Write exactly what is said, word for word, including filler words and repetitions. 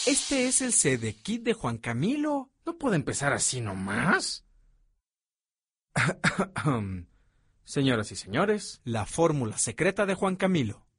Este es el C D Kit de Juan Camilo. ¿No puede empezar así nomás? Señoras y señores, la fórmula secreta de Juan Camilo.